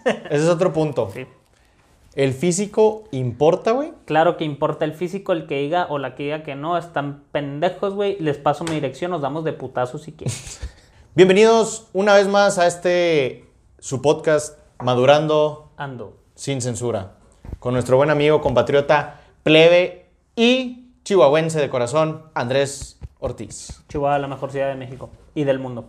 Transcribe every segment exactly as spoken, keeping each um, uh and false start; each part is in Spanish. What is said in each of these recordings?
Ese es otro punto. Sí. ¿El físico importa, güey? Claro que importa el físico, el que diga o la que diga que no, están pendejos, güey. Les paso mi dirección, nos damos de putazos si quieren. Bienvenidos una vez más a este, su podcast, Madurando Ando. Sin Censura, con nuestro buen amigo, compatriota, plebe y chihuahuense de corazón, Andrés Ortiz. Chihuahua, la mejor ciudad de México y del mundo.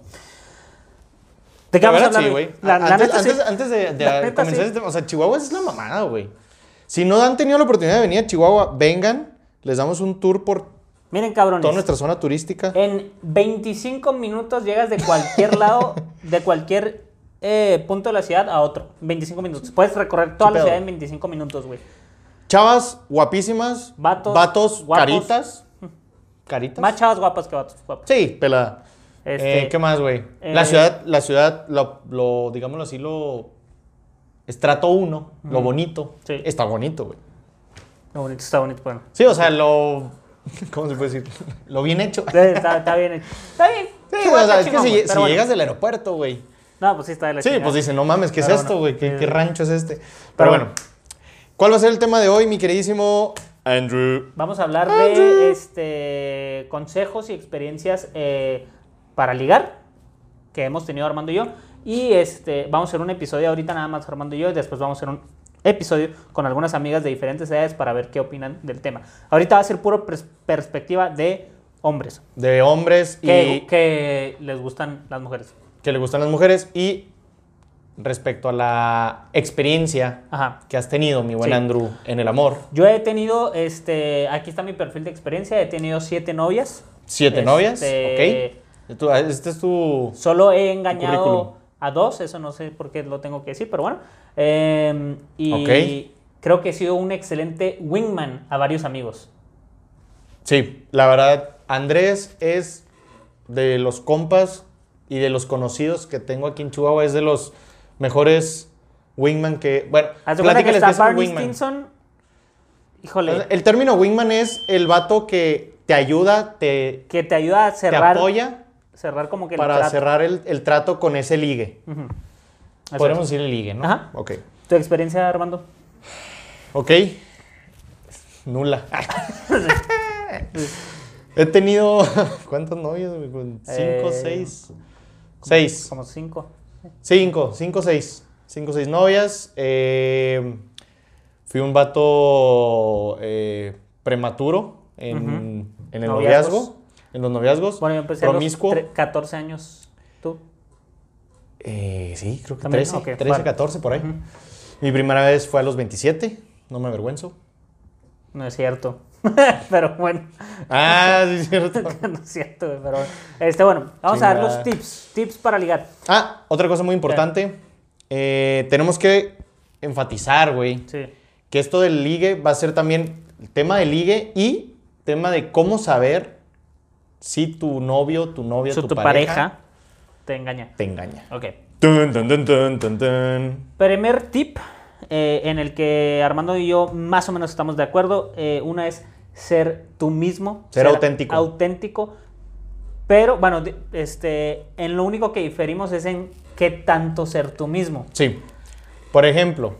¿De qué La vamos a verdad, hablar? sí, güey. La, la Antes, neta, sí. antes, antes de, de La neta, comenzar sí. este tema, o sea, Chihuahua es la mamada, güey. Si no han tenido la oportunidad de venir a Chihuahua, vengan, les damos un tour por Miren, cabrones. toda nuestra zona turística. En veinticinco minutos llegas de cualquier lado, de cualquier eh, punto de la ciudad a otro. veinticinco minutos. Puedes recorrer toda ¿Qué la pedo? ciudad en veinticinco minutos, güey. Chavas guapísimas, Vatos, vatos guapos. caritas. ¿Caritas? Más chavas guapas que vatos guapos. Sí, pelada. Este, Eh, ¿Qué más, güey? eh, la ciudad, la ciudad, lo, lo, digámoslo así, lo... Estrato uno, lo bonito. Sí. Está bonito, güey. Está bonito, está bonito, bueno. Sí, o sea, lo... ¿Cómo se puede decir? Lo bien hecho. Sí, Está, está bien hecho. Está bien. Sí, Chihuahua o sea, está es que chingón, si, güey, si pero bueno. llegas del aeropuerto, güey. No, pues sí está de la Sí, chingada. pues dicen, no mames, ¿qué es Pero esto, bueno, güey? ¿Qué, sí. qué rancho es este? Pero, Pero bueno, ¿cuál va a ser el tema de hoy, mi queridísimo Andrew? Vamos a hablar Andrew. de este, consejos y experiencias eh, para ligar que hemos tenido Armando y yo. Y este, vamos a hacer un episodio ahorita nada más Armando y yo. Y después vamos a hacer un episodio con algunas amigas de diferentes edades para ver qué opinan del tema. Ahorita va a ser puro pers- perspectiva de hombres De hombres que, y que les gustan las mujeres. que le gustan las mujeres y respecto a la experiencia Ajá. que has tenido, mi buen Sí. Andrew, en el amor. Yo he tenido, este, aquí está mi perfil de experiencia. He tenido siete novias. Siete Este, novias, ok. Tú- Este es tu... Solo he currículum. engañado a dos, eso no sé por qué lo tengo que decir, pero bueno. Eh, y Ok. creo que he sido un excelente wingman a varios amigos. Sí, la verdad, Andrés es de los compas y de los conocidos que tengo aquí en Chihuahua, es de los mejores wingman que... Bueno, Haz de cuenta que platícales está qué es un Barney wingman. Stinson. Híjole, El término wingman es el vato que te ayuda, te, que te ayuda a te cerrar, apoya cerrar como que el para trato. cerrar el, el trato con ese ligue. Ujú. Eso Podríamos es. decir el ligue, ¿no? Ajá. Ok. ¿Tu experiencia, Armando? Ok. Nula. He tenido... ¿Cuántas novias? güey? ¿Cinco, Eh, seis? Seis. Como cinco. Cinco, cinco, seis. Cinco, seis novias. Eh, fui un vato eh, prematuro en, Ujú. en el Noviazgos. noviazgo. En los noviazgos. Bueno, yo empecé a los promiscuo. tre- catorce años. ¿Tú? Eh, sí, creo que ¿También? trece, Ok, trece, vale. catorce, por ahí. Ujú. Mi primera vez fue a los veintisiete. No me avergüenzo. No es cierto. Pero bueno. Ah, sí, es cierto. No es cierto, güey, pero este, bueno, vamos a dar Chingada. los tips, tips para ligar. Ah, otra cosa muy importante. Eh, tenemos que enfatizar, güey, Sí. que esto del ligue va a ser también el tema del ligue y tema de cómo saber si tu novio, tu novia, Su- tu, tu pareja, pareja te engaña. te engaña. Ok. Tun, tun, tun, tun, tun, tun. Primer tip eh, en el que Armando y yo más o menos estamos de acuerdo. eh, una es ser tú mismo. Ser auténtico. Auténtico. Pero, bueno, di- este, en lo único que diferimos es en qué tanto ser tú mismo. Sí. Por ejemplo,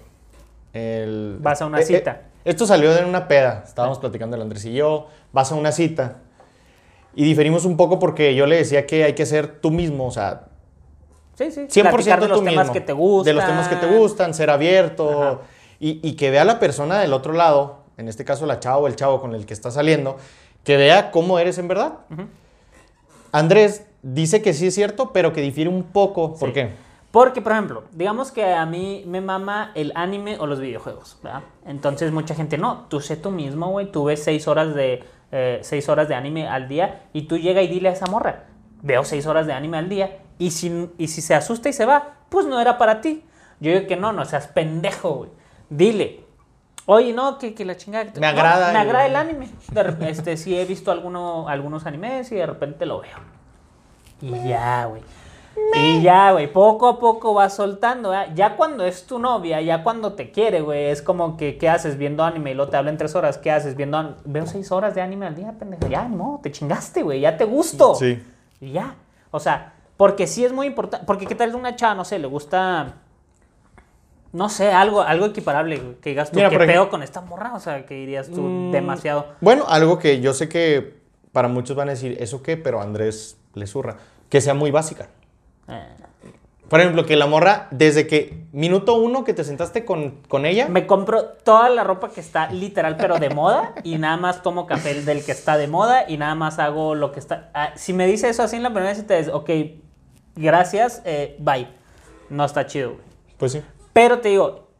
el- Vas a una eh, eh, cita. esto salió de una peda. Estábamos platicando el Andrés y yo. Vas a una cita. Y diferimos un poco porque yo le decía que hay que ser tú mismo. O sea, Sí, sí. cien por platicar ciento de los tú temas mismo. que te gustan. De los temas que te gustan, ser abierto. Ajá. Y, y que vea la persona del otro lado, en este caso la chava o el chavo con el que está saliendo, que vea cómo eres en verdad. Ujú. Andrés dice que sí es cierto, pero que difiere un poco. ¿Por Sí. qué? Porque, por ejemplo, digamos que a mí me mama el anime o los videojuegos, ¿verdad? Entonces mucha gente, no, tú sé tú mismo, güey, tú ves seis horas de, eh, seis horas de anime al día y tú llega y dile a esa morra, veo seis horas de anime al día y si, y si se asusta y se va, pues no era para ti. Yo digo que no, no seas pendejo, güey. Dile, oye, no, que, que la chingada... Me no, agrada me el- agrada el anime. De rep- este, sí he visto alguno, algunos animes y de repente lo veo. Y ya, güey. Y ya, güey, poco a poco vas soltando, ¿eh? Ya cuando es tu novia, ya cuando te quiere, güey, es como que, ¿qué haces viendo anime? Y luego te hablan tres horas, ¿qué haces viendo anime? Veo seis horas de anime al día, pendejo. Ya, no, te chingaste, güey, ya te gusto. Sí. Y ya. O sea, porque sí es muy importante, porque qué tal una chava, no sé, le gusta, No sé, algo, algo equiparable, güey. Que digas tú, Mira, ¿qué por pedo ejemplo- con esta morra? O sea, que dirías tú, Mm, demasiado. Bueno, algo que yo sé que para muchos van a decir, ¿eso qué? Pero a Andrés le zurra. Que sea muy básica. Eh, Por ejemplo, que la morra, desde que minuto uno que te sentaste con, con ella, Me compro toda la ropa que está literal, pero de moda, y nada más tomo café del que está de moda, y nada más hago lo que está... Ah, si me dice eso así en la primera vez, te dices, ok, gracias, eh, bye. No está chido, güey. pues sí. Pero te digo,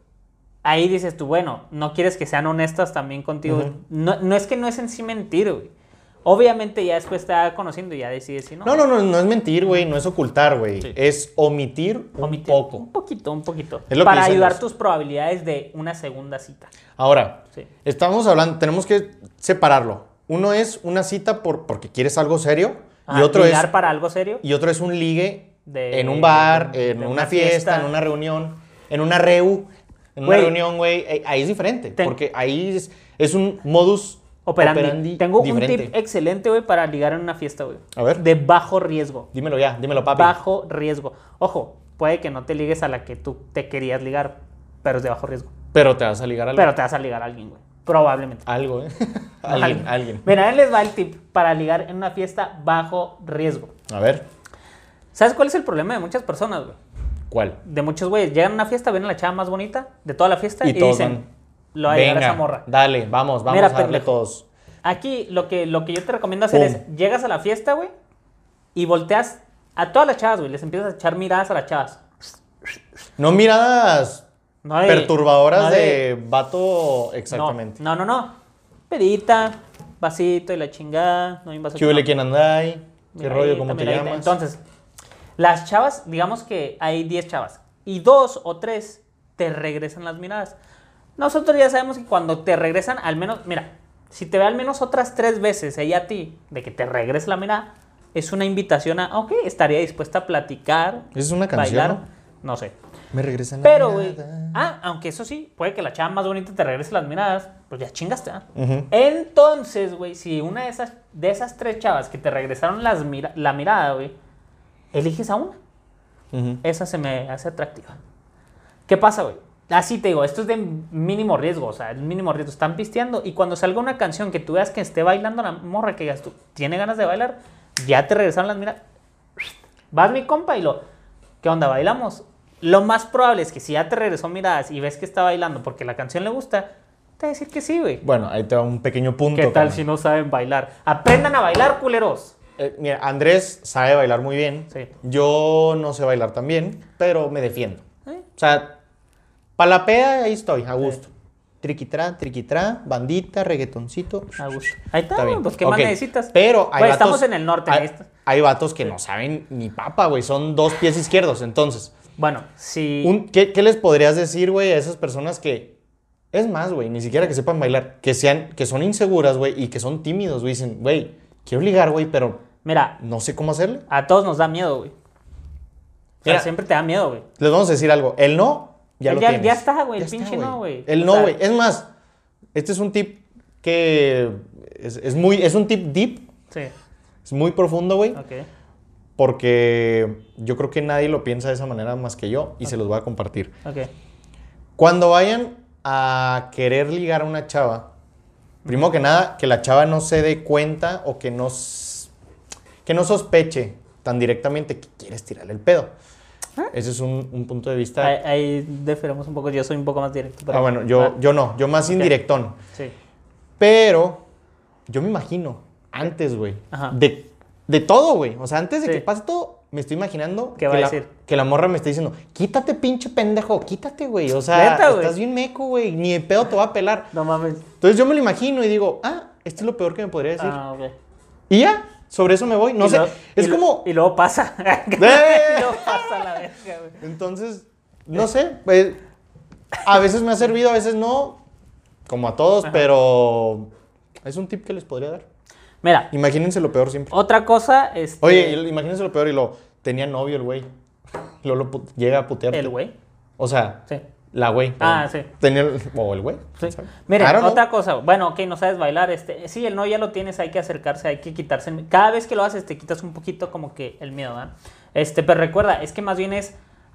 ahí dices tú, bueno, no quieres que sean honestas también contigo. Ujú. no, no es que no es en sí mentir, güey. Obviamente ya después te va conociendo y ya decides si no. No, no, no, no es mentir, güey, no es ocultar, güey. Sí. Es omitir un Omitir. poco. Un poquito, un poquito. Es lo que para dicen ayudar los- tus probabilidades de una segunda cita. Ahora, Sí. estamos hablando, tenemos que separarlo. Uno es una cita por, porque quieres algo serio y Ah, otro es ligar para algo serio. y otro es un ligue De- en un bar, de- en de una, una fiesta, fiesta. en una reunión, en una reu, en una Güey. reunión, güey. eh, Ahí es diferente, Ten- porque ahí es, es un modus Operandi. operandi, Tengo diferente. un tip excelente, güey, para ligar en una fiesta, güey. A ver. De bajo riesgo. Dímelo ya, dímelo, papi. Bajo riesgo. Ojo, puede que no te ligues a la que tú te querías ligar, pero es de bajo riesgo. Pero te vas a ligar a algo. Pero te vas a ligar a alguien, güey. Probablemente. Algo, ¿eh? alguien, alguien. Mira, ahí les va el tip para ligar en una fiesta bajo riesgo. A ver, ¿Sabes cuál es el problema de muchas personas, güey? ¿cuál? De muchos güeyes. Llegan a una fiesta, ven a la chava más bonita de toda la fiesta Y y, todos dicen, van, lo va a llegar a Venga, esa morra. dale, vamos, vamos Mira, a darle pendejo. todos. Aquí lo que, lo que yo te recomiendo hacer Pum. es, llegas a la fiesta, güey, y volteas a todas las chavas, güey. Les empiezas a echar miradas a las chavas. No miradas No de- perturbadoras no de... vato exactamente. No, no, no. no. Pedita, vasito y la chingada. No hay un vaso. ¿Qué huele quién anda ahí? ¿Qué Miradita, rollo? ¿Cómo te miradita. llamas? Entonces, las chavas, digamos que hay diez chavas y dos o tres te regresan las miradas. Nosotros ya sabemos que cuando te regresan, al menos, mira, si te ve al menos otras tres veces ella a ti de que te regrese la mirada, es una invitación a, ok, estaría dispuesta a platicar, ¿Es una canción? bailar, ¿no? no sé. Me regresan la Pero, güey, mirada. ah, aunque eso sí, puede que la chava más bonita te regrese las miradas, pues ya chingaste, ¿ah? Ujú. Entonces, güey, si una de esas, de esas tres chavas que te regresaron las mira- la mirada, güey, eliges a una, Ujú. esa se me hace atractiva. ¿Qué pasa, güey? Así te digo, esto es de mínimo riesgo, o sea, el mínimo riesgo. Están pisteando y cuando salga una canción que tú veas que esté bailando la morra, que digas tú, ¿tiene ganas de bailar? Ya te regresaron las miradas. Vas, mi compa, y lo, ¿qué onda, bailamos? Lo más probable es que si ya te regresó miradas y ves que está bailando porque la canción le gusta, te va a decir que sí, güey. Bueno, ahí te va un pequeño punto. ¿Qué tal carnal. si no saben bailar? Aprendan a bailar, culeros. Eh, mira, Andrés sabe bailar muy bien. Sí. Yo no sé bailar tan bien, pero me defiendo. ¿Eh? O sea, para la peda ahí estoy, a gusto. Triquitrá, triquitrá, bandita, reggaetoncito. A gusto. Ahí está, Está bien. pues ¿qué Ok, más necesitas? Pero hay Güey, vatos, estamos en el norte, Hay, necesitas- hay vatos que no saben ni papa, güey. Son dos pies izquierdos. Entonces, Bueno, si... un- ¿qué, qué les podrías decir, güey, a esas personas que... Es más, güey, ni siquiera que sepan bailar. Que sean, que son inseguras, güey, y que son tímidos, güey. Dicen, güey, quiero ligar, güey, pero Mira, no sé cómo hacerle. a todos nos da miedo, güey. O sea, Mira. siempre te da miedo, güey. Les vamos a decir algo. El no, ya El lo ya- tienes. ya está, güey, el está, pinche no, güey. El O no, sea- güey. Es más, este es un tip que es, es muy, es un tip deep, Sí, es muy profundo, güey, ok. porque yo creo que nadie lo piensa de esa manera más que yo y se los voy a compartir. Ok. Cuando vayan a querer ligar a una chava, primero que nada, que la chava no se dé cuenta o que no, s- que no sospeche tan directamente que quieres tirarle el pedo. Ese es un, un punto de vista. Ahí, ahí diferimos un poco. Yo soy un poco más directo. pero- Ah, bueno, yo, Ah, yo no, yo más Ok. indirectón. Sí. Pero yo me imagino, antes, güey, Ajá. de, de todo, güey. O sea, antes de Sí. que pase todo, me estoy imaginando ¿Qué que, va a la, decir? que la morra me está diciendo, quítate, pinche pendejo, quítate, güey. O sea, Neta, güey. estás bien meco, güey. Ni de pedo te va a pelar. No mames. Entonces yo me lo imagino y digo, ah, esto es lo peor que me podría decir. Ah, ok. Y ya, sobre eso me voy. No Y sé, luego- es y lo- como... Y luego pasa. ¡Eh! Y luego pasa la verga, güey. Entonces, no sé, pues, a veces me ha servido, a veces no, como a todos, Ajá. pero es un tip que les podría dar. Mira, Imagínense lo peor siempre. otra cosa es. Oye, y- imagínense lo peor y lo tenía novio el güey. Luego lo pu- llega a putearte. El güey. O sea, Sí. la güey. Ah, perdón. sí. Tenía el, o el güey. Sí. ¿sabes? Miren, I don't know. otra cosa. Bueno, ok, no sabes bailar. Este, sí, el no ya lo tienes, hay que acercarse, hay que quitarse. el- Cada vez que lo haces, te quitas un poquito como que el miedo, ¿verdad? Este, pero recuerda, es que más bien es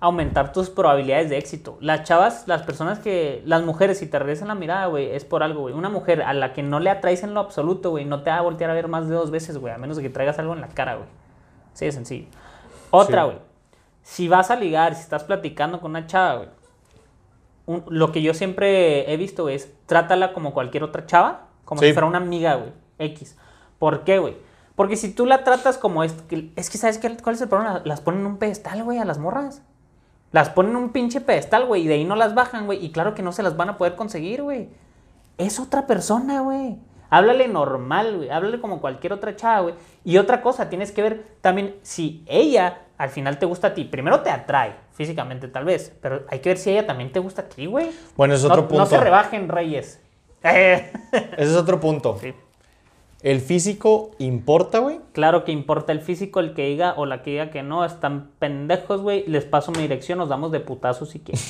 aumentar tus probabilidades de éxito. Las chavas, las personas que, las mujeres, si te regresan la mirada, güey, es por algo, güey. Una mujer a la que no le atraes en lo absoluto, güey, no te va a voltear a ver más de dos veces, güey, a menos de que traigas algo en la cara, güey. Así de sencillo. Otra, güey. Sí. Si vas a ligar, si estás platicando con una chava, güey, un, lo que yo siempre he visto, güey, es trátala como cualquier otra chava, como sí. si fuera una amiga, güey, X. ¿Por qué, güey? Porque si tú la tratas como... Es que, es que ¿sabes qué? ¿Cuál es el problema? Las ponen en un pedestal, güey, a las morras. Las ponen en un pinche pedestal, güey, y de ahí no las bajan, güey. Y claro que no se las van a poder conseguir, güey. Es otra persona, güey. Háblale normal, güey. Háblale como cualquier otra chava, güey. Y otra cosa, tienes que ver también si ella al final te gusta a ti. Primero te atrae físicamente, tal vez. Pero hay que ver si ella también te gusta a ti, güey. Bueno, es otro no, punto. No se rebajen, reyes. Ese es otro punto. Sí. ¿El físico importa, güey? Claro que importa el físico, el que diga o la que diga que no, están pendejos, güey. Les paso mi dirección, nos damos de putazos si quieren.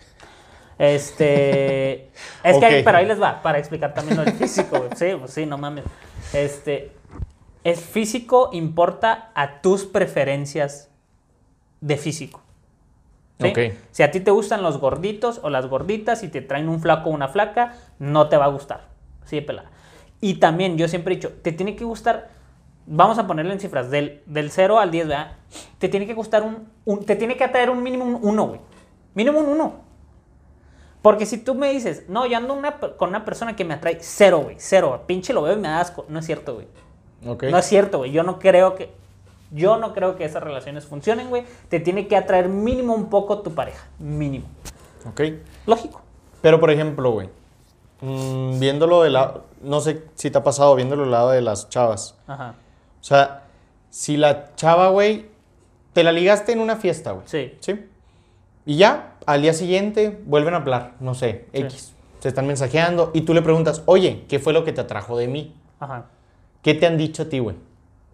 Este... Es okay. que ahí, pero ahí les va, para explicar también lo del físico, güey. Sí, pues sí, no mames. Este... El físico importa a tus preferencias de físico. ¿Sí? Okay. Si a ti te gustan los gorditos o las gorditas y te traen un flaco o una flaca, no te va a gustar. Sí, de pelada. Y también, yo siempre he dicho, te tiene que gustar, vamos a ponerlo en cifras, del, del cero al diez, ¿verdad? Te tiene que gustar un, un te tiene que atraer un mínimo un uno, güey. Mínimo un uno. Porque si tú me dices, no, yo ando una, con una persona que me atrae cero, güey, cero, pinche lo veo y me da asco. No es cierto, güey. Okay. No es cierto, güey. Yo no creo que, yo no creo que esas relaciones funcionen, güey. Te tiene que atraer mínimo un poco tu pareja, mínimo. Ok. Lógico. Pero, por ejemplo, güey, mmm, viéndolo de lado, no sé si te ha pasado, viéndolo del lado de las chavas. Ajá. O sea, si la chava, güey, te la ligaste en una fiesta, güey. Sí. Sí. Y ya, al día siguiente, vuelven a hablar, no sé, sí. X. Se están mensajeando y tú le preguntas, oye, ¿qué fue lo que te atrajo de mí? Ajá. ¿Qué te han dicho a ti, güey?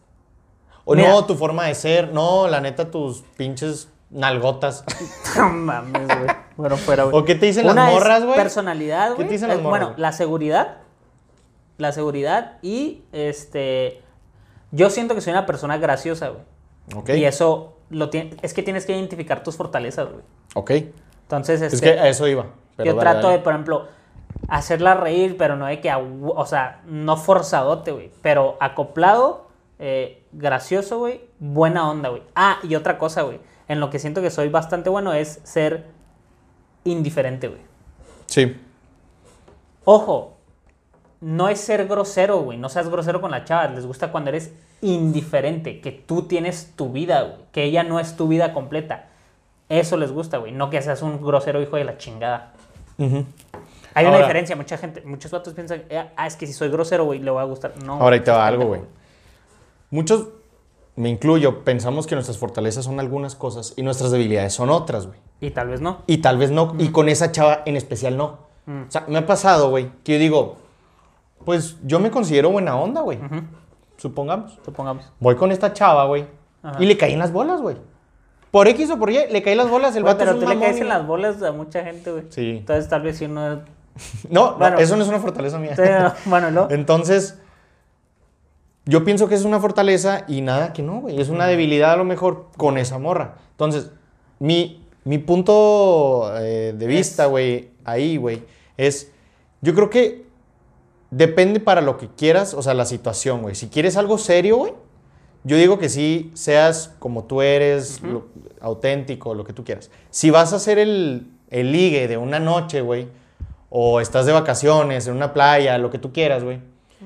O Mira. no, tu forma de ser, no, la neta, tus pinches nalgotas. No mames, güey. Bueno, fuera, güey. ¿O qué te dicen Una las morras, güey? Personalidad, güey. ¿Qué te dicen las morras? Bueno, la seguridad. La seguridad y, este... Yo siento que soy una persona graciosa, güey. Ok. Y eso, lo tiene, es que tienes que identificar tus fortalezas, güey. Ok. Entonces, este... Es que a eso iba. Pero yo dale, trato dale. de, por ejemplo... hacerla reír, pero no de que, o sea, no forzadote, güey, pero acoplado, eh, gracioso, güey, buena onda, güey. Ah, y otra cosa, güey, en lo que siento que soy bastante bueno es ser indiferente, güey. Sí. Ojo, no es ser grosero, güey, no seas grosero con la chava, les gusta cuando eres indiferente, que tú tienes tu vida, güey, que ella no es tu vida completa. Eso les gusta, güey, no que seas un grosero hijo de la chingada. Uh-huh. Hay ahora, una diferencia, mucha gente, muchos vatos piensan, ah, es que si soy grosero, güey, le va a gustar. No. Ahora ahí te va algo, güey. Muchos, me incluyo, pensamos que nuestras fortalezas son algunas cosas y nuestras debilidades son otras, güey. Y tal vez no. Y tal vez no, mm. y con esa chava en especial no. Mm. O sea, me ha pasado, güey, que yo digo, pues yo me considero buena onda, güey. Uh-huh. Supongamos. Supongamos. Voy con esta chava, güey, y le caí en las bolas, güey. Por X o por Y, le caí las bolas, el güey, vato es un pero tú le caes y... en las bolas a mucha gente, güey. Sí. Entonces tal vez si no... No, bueno, no, eso no es una fortaleza mía. Sí, no, bueno, no. Entonces, yo pienso que es una fortaleza y nada que no, güey. Es una debilidad a lo mejor con esa morra. Entonces, mi, mi punto eh, de vista, güey, ahí, güey, es... Yo creo que depende para lo que quieras, o sea, la situación, güey. Si quieres algo serio, güey, yo digo que sí seas como tú eres, uh-huh. lo, auténtico, lo que tú quieras. Si vas a hacer el, el ligue de una noche, güey, o estás de vacaciones en una playa, lo que tú quieras, güey.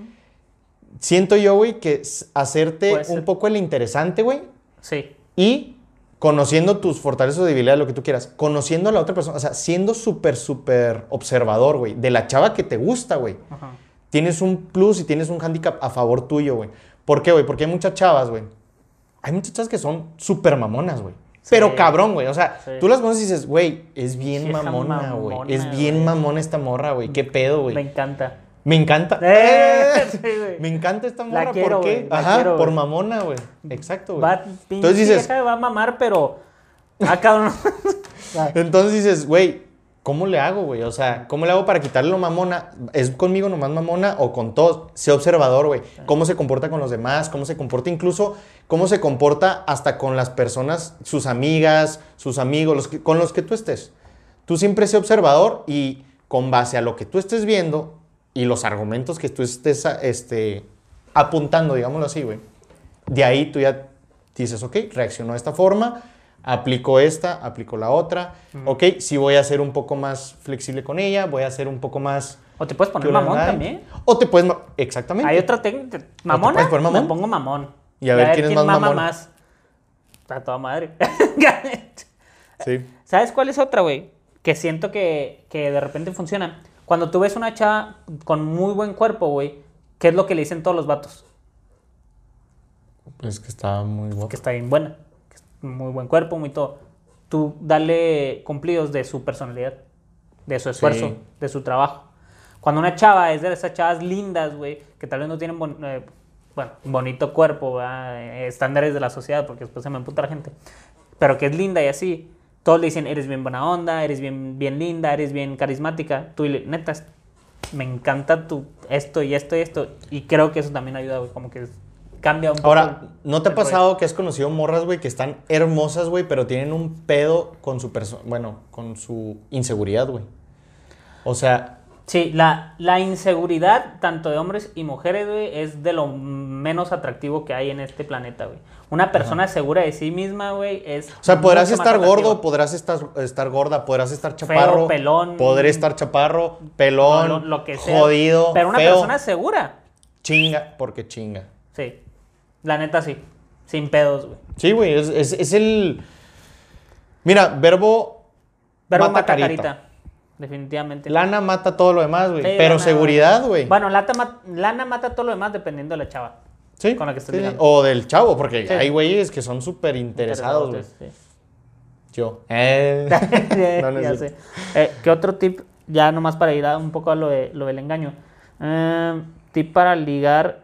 Siento yo, güey, que hacerte un poco el interesante, güey. Sí. Y conociendo tus fortalezas o debilidades, lo que tú quieras. Conociendo a la otra persona. O sea, siendo súper, súper observador, güey. De la chava que te gusta, güey. Ajá. Tienes un plus y tienes un handicap a favor tuyo, güey. ¿Por qué, güey? Porque hay muchas chavas, güey. Hay muchas chavas que son súper mamonas, güey. Sí. Pero cabrón, güey. O sea, sí. Tú las conoces y dices, güey, es bien sí, mamona, güey. Es bien wey. mamona esta morra, güey. ¿Qué pedo, güey? Me encanta. Me encanta. Eh, sí, me encanta esta morra. La quiero, ¿por qué? Wey, Ajá, quiero, por wey. mamona, güey. Exacto, güey. Va, entonces dices, va a mamar, pero... Ah, cabrón. Entonces dices, güey, ¿cómo le hago, güey? O sea, ¿cómo le hago para quitarle lo mamona? ¿Es conmigo nomás mamona o con todos? Sé observador, güey. ¿Cómo se comporta con los demás? ¿Cómo se comporta incluso? ¿Cómo se comporta hasta con las personas, sus amigas, sus amigos, los que, con los que tú estés? Tú siempre sé observador y con base a lo que tú estés viendo y los argumentos que tú estés este, apuntando, digámoslo así, güey. De ahí tú ya dices, ok, reaccionó de esta forma, aplico esta, aplico la otra. Uh-huh. Ok, sí voy a ser un poco más flexible con ella, voy a ser un poco más... O te puedes poner mamón también. O te puedes... Exactamente. Hay otra técnica. ¿Mamona? ¿Mamón? Me pongo mamón. Y a ver, y a ver quién es más mama mamón. Más. Está toda madre. Sí. ¿Sabes cuál es otra, güey? Que siento que, que de repente funciona. Cuando tú ves una chava con muy buen cuerpo, güey, ¿qué es lo que le dicen todos los vatos? Pues que está muy guapa. Que está bien buena. Que es muy buen cuerpo, muy todo. Tú dale cumplidos de su personalidad, de su esfuerzo, sí. de su trabajo. Cuando una chava es de esas chavas lindas, güey, que tal vez no tienen bon- eh, bueno, bonito cuerpo, eh, estándares de la sociedad, porque después se me emputa la gente, pero que es linda y así, todos le dicen, eres bien buena onda, eres bien, bien linda, eres bien carismática. Tú le, neta, me encanta tu esto y esto y esto. Y creo que eso también ayuda, güey, como que cambia un poco. Ahora, ¿no te ha pasado rollo? Que has conocido morras, güey, que están hermosas, güey, pero tienen un pedo con su persona, bueno, con su inseguridad, güey? O sea... Sí, la, la inseguridad, tanto de hombres y mujeres, güey, es de lo menos atractivo que hay en este planeta, güey. Una persona Ajá. segura de sí misma, güey, es... O sea, podrás estar gordo, podrás estar, estar gorda, podrás estar chaparro. Feo, pelón. Podré estar chaparro, pelón, lo, lo que sea, jodido, pero una feo. persona segura. Chinga, porque chinga. Sí, la neta sí, sin pedos, güey. Sí, güey, es, es, es el... Mira, verbo... Verbo mata, mata carita. carita. Definitivamente. Lana mata todo lo demás, güey. Sí, pero lana, seguridad, güey. Bueno, lana, lana mata todo lo demás dependiendo de la chava. Sí. Con la que estés sí. ligando. O del chavo, porque sí. hay güeyes que son súper interesados, güey. Sí. Yo. Eh. no, no ya sé. Eh, ¿Qué otro tip? Ya nomás para ir a un poco a lo, de, lo del engaño. Eh, tip para ligar.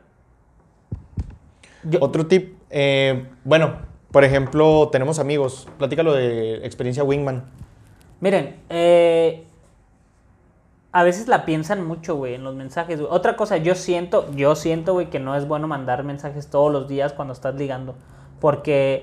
Yo... Otro tip. Eh, bueno, por ejemplo, tenemos amigos. Platícalo de experiencia Wingman. Miren, eh... a veces la piensan mucho, güey, en los mensajes, güey. Otra cosa, yo siento, yo siento, güey, que no es bueno mandar mensajes todos los días cuando estás ligando. Porque...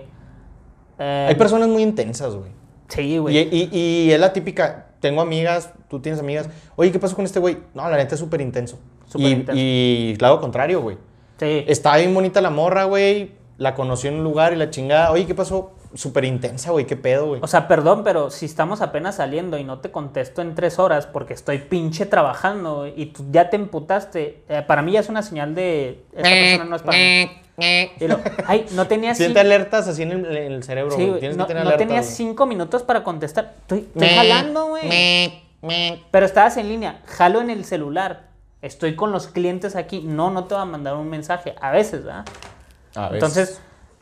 Eh, hay personas muy intensas, güey. Sí, güey. Y, y, y es la típica, tengo amigas, tú tienes amigas. Oye, ¿qué pasó con este güey? No, la neta es súper intenso. Súper intenso. Y el lado contrario, güey. Sí. Está bien bonita la morra, güey. La conoció en un lugar y la chingada. Oye, ¿qué pasó? Súper intensa, güey, qué pedo, güey. O sea, perdón, pero si estamos apenas saliendo y no te contesto en tres horas porque estoy pinche trabajando, güey, y tú ya te emputaste, eh, para mí ya es una señal de esta persona no es para mí. Y lo, ay, no tenía Siente cinco... alertas así en el, en el cerebro, sí, güey. Tienes no, que tener no alertas, tenías güey. cinco minutos para contestar. Estoy, estoy jalando, güey. Pero estabas en línea, jalo en el celular. Estoy con los clientes aquí. No, no te va a mandar un mensaje. A veces, ¿verdad? A veces. Entonces...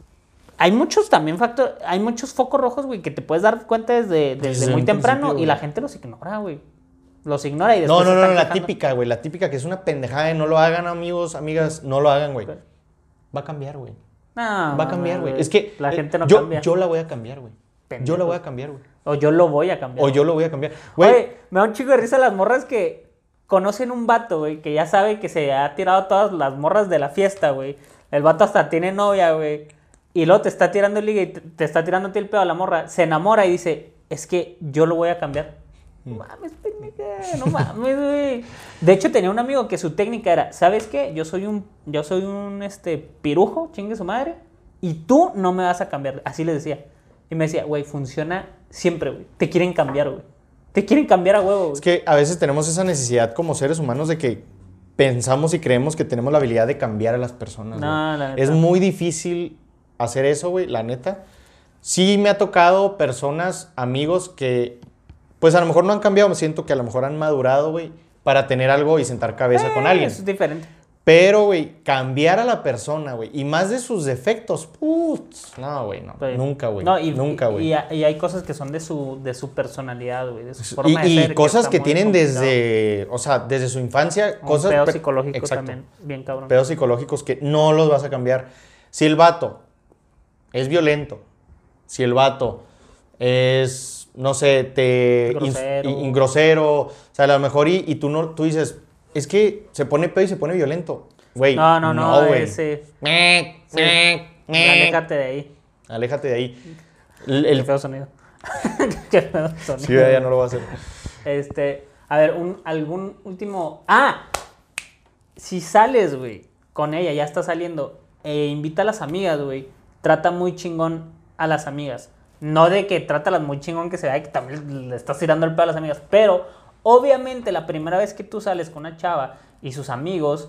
hay muchos también factores, hay muchos focos rojos, güey, que te puedes dar cuenta desde, desde, desde muy temprano y la gente los ignora, güey. Los ignora y después No, no, no, no la quejando. típica, güey, la típica que es una pendejada, no lo hagan, amigos, amigas, no lo hagan, güey. Va a cambiar, güey. No, Va a cambiar, güey. No, es que la gente no yo, cambia. Yo la voy a cambiar, güey. Yo la voy a cambiar, güey. O yo lo voy a cambiar. O yo lo voy a cambiar. Güey, Oye, me da un chico de risa las morras que conocen un vato, güey, que ya sabe que se ha tirado todas las morras de la fiesta, güey. El vato hasta tiene novia, güey. Y luego te está tirando el ligue y te, te está tirando el pedo a la morra. Se enamora y dice, es que yo lo voy a cambiar. No mm. mames, técnica, no mames, güey. De hecho, tenía un amigo que su técnica era, ¿sabes qué? Yo soy un, yo soy un este, pirujo, chingue su madre, y tú no me vas a cambiar. Así le decía. Y me decía, güey, funciona siempre, güey. Te quieren cambiar, güey. Te quieren cambiar a huevo, güey. Es que a veces tenemos esa necesidad como seres humanos de que pensamos y creemos que tenemos la habilidad de cambiar a las personas. No, güey. la neta. Es muy difícil hacer eso, güey, la neta. Sí me ha tocado personas, amigos que, pues a lo mejor no han cambiado, me siento que a lo mejor han madurado, güey, para tener algo y sentar cabeza eh, con alguien. Eso es diferente. Pero, güey, cambiar a la persona, güey, y más de sus defectos, putz, no, güey, no, sí. nunca, güey, no, nunca, güey. Y, y, y hay cosas que son de su, de su personalidad, güey, de su forma y, de y ser. Y cosas que, que tienen complicado. desde, o sea, desde su infancia, Un cosas... pedos psicológicos exacto, también, bien cabrón. Pedos psicológicos que no los vas a cambiar. Si el vato es violento, si el vato es no sé, te... Grosero. ins- y- y grosero. O sea, a lo mejor y, y tú, no, tú dices, es que se pone pedo y se pone violento. Güey, No, no, no, güey. ese. Meh, Sí. meh, meh. Aléjate de ahí. Aléjate de ahí. El, Qué el- feo sonido. Qué feo sonido. sí, ya no lo voy a hacer. Este, a ver, un, algún último... ¡Ah! Si sales, güey, con ella, ya está saliendo, e invita a las amigas, güey, trata muy chingón a las amigas. No de que trátalas muy chingón que se vea que también le estás tirando el pedo a las amigas, pero obviamente la primera vez que tú sales con una chava y sus amigos,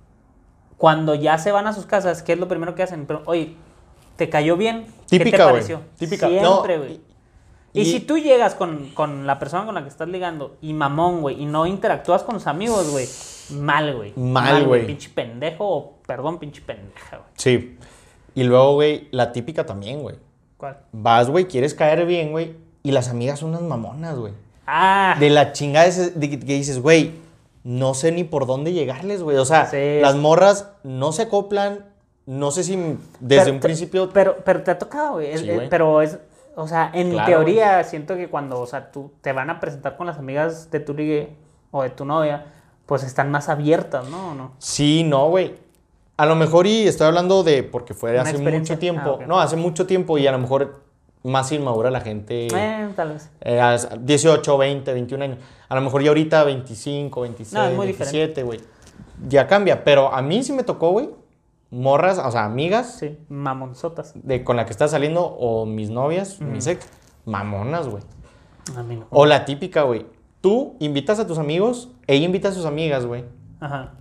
cuando ya se van a sus casas, ¿qué es lo primero que hacen? Pero, oye, ¿te cayó bien? ¿Qué te Típica, güey. pareció? Típica. Siempre, No, güey. y- Y, y- si tú llegas con, con la persona con la que estás ligando y mamón, güey, y no interactúas con sus amigos, güey, mal, güey. Mal, güey. Pinche pendejo o, perdón, pinche pendeja, güey. Sí. Y luego, güey, la típica también, güey. ¿Cuál? Vas, güey, quieres caer bien, güey, y las amigas son unas mamonas, güey. Ah, De la chingada ese- de que, que dices, güey, no sé ni por dónde llegarles, güey. O sea, Sí. las morras no se acoplan, no sé si desde pero un te- principio... Pero, pero te ha tocado, güey. Es- Sí, es- güey. pero es, o sea, en Claro, teoría siento que cuando, o sea, tú te van a presentar con las amigas de tu ligue o de tu novia, pues están más abiertas, ¿no? ¿O no? Sí, no, güey. A lo mejor, y estoy hablando de, porque fue Una hace experiencia. mucho tiempo. Ah, ok. No, hace mucho tiempo y a lo mejor más inmadura la gente. Eh, tal vez. Eh, a dieciocho, veinte, veintiún años. A lo mejor ya ahorita veinticinco, veintiséis, No, es muy veintisiete, güey. Ya cambia. Pero a mí sí me tocó, güey. Morras, o sea, amigas Sí, mamonzotas. de, con la que estás saliendo o mis novias, mis ex, mamonas, güey. A mí no. O la típica, güey. Tú invitas a tus amigos, ella invita a sus amigas, güey. Ajá.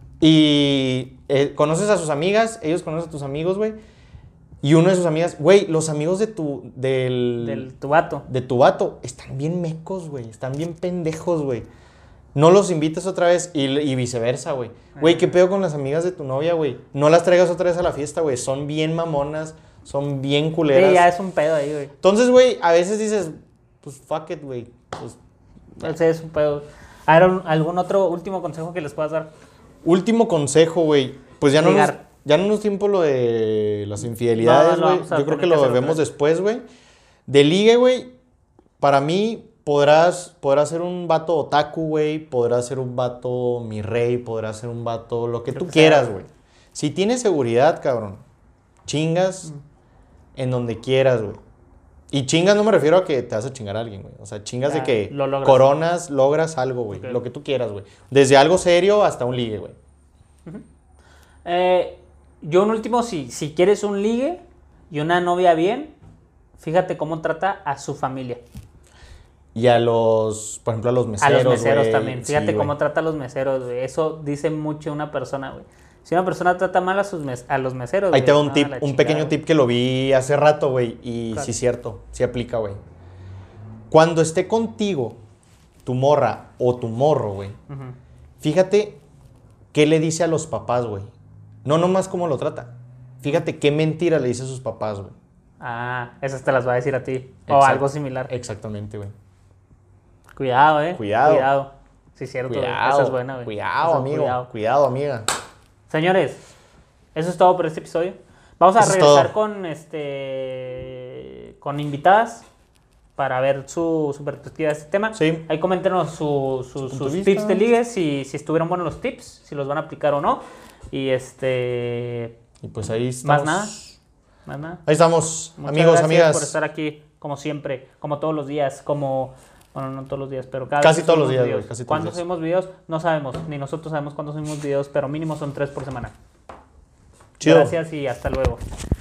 Y eh, conoces a sus amigas, ellos conocen a tus amigos, güey. Y uno de sus amigas, güey, los amigos de tu, del, Del tu vato. de tu vato están bien mecos, güey. Están bien pendejos, güey. No los invites otra vez y, y viceversa, güey. Güey, ¿qué pedo con las amigas de tu novia, güey? No las traigas otra vez a la fiesta, güey. Son bien mamonas, son bien culeras. Sí, ya es un pedo ahí, güey. Entonces, güey, a veces dices, pues fuck it, güey. Pues, Ese es un pedo. A ver, ¿algún otro último consejo que les puedas dar? último consejo, güey. Pues ya no, nos, Ligar. ya no nos tiempo lo de las infidelidades, No, lo güey. vamos a Yo creo tener que que lo hacer otra vemos vez. después, güey. De ligue, güey. Para mí, podrás, podrás ser un vato otaku, güey. Podrás ser un vato mi rey. Podrás ser un vato lo que Lo tú que quieras, sea. güey. Si tienes seguridad, cabrón, chingas Mm. en donde quieras, güey. Y chingas no me refiero a que te vas a chingar a alguien, güey. O sea, chingas Ya, de que lo logras. coronas, logras algo, güey. Ok. Lo que tú quieras, güey. Desde algo serio hasta un ligue, güey. Eh, yo un último, si, si quieres un ligue y una novia bien, fíjate cómo trata a su familia. Y a los, por ejemplo, a los A meseros, los meseros güey. también. Fíjate Sí, cómo güey. trata a los meseros, güey. Eso dice mucho una persona, güey. Si una persona trata mal a, sus mes- a los meseros, Ahí güey, te va un no, tip, la un chingada, pequeño güey. tip que lo vi hace rato, güey. Y Claro. sí es cierto, sí aplica, güey. Cuando esté contigo tu morra o tu morro, güey, Ujú. fíjate qué le dice a los papás, güey. No nomás cómo lo trata. Fíjate qué mentira le dice a sus papás, güey. Ah, esas te las va a decir a ti. O Exacto. algo similar. Exactamente, güey. Cuidado, eh. Cuidado. Cuidado. Sí, cierto. güey. Cuidado. Esa es buena, güey. Cuidado, Esa, amigo. cuidado. Cuidado, amiga. Señores, eso es todo por este episodio. Vamos a Eso es regresar todo. con este con invitadas para ver su, su perspectiva de este tema. Sí. Ahí coméntenos su- su- Su punto sus de vista. tips de ligues, si, si estuvieron buenos los tips, si los van a aplicar o no. Y este. Y pues ahí estamos. Más nada. Más nada. Ahí estamos, Muchas amigos, gracias amigas. por estar aquí, como siempre, como todos los días, como. Bueno, no todos los días, pero cada Casi vez que todos los subimos días, videos. güey, casi todos ¿Cuándo los días. subimos videos? No sabemos, ni nosotros sabemos cuándo subimos videos, pero mínimo son tres por semana. Chido. Gracias y hasta luego.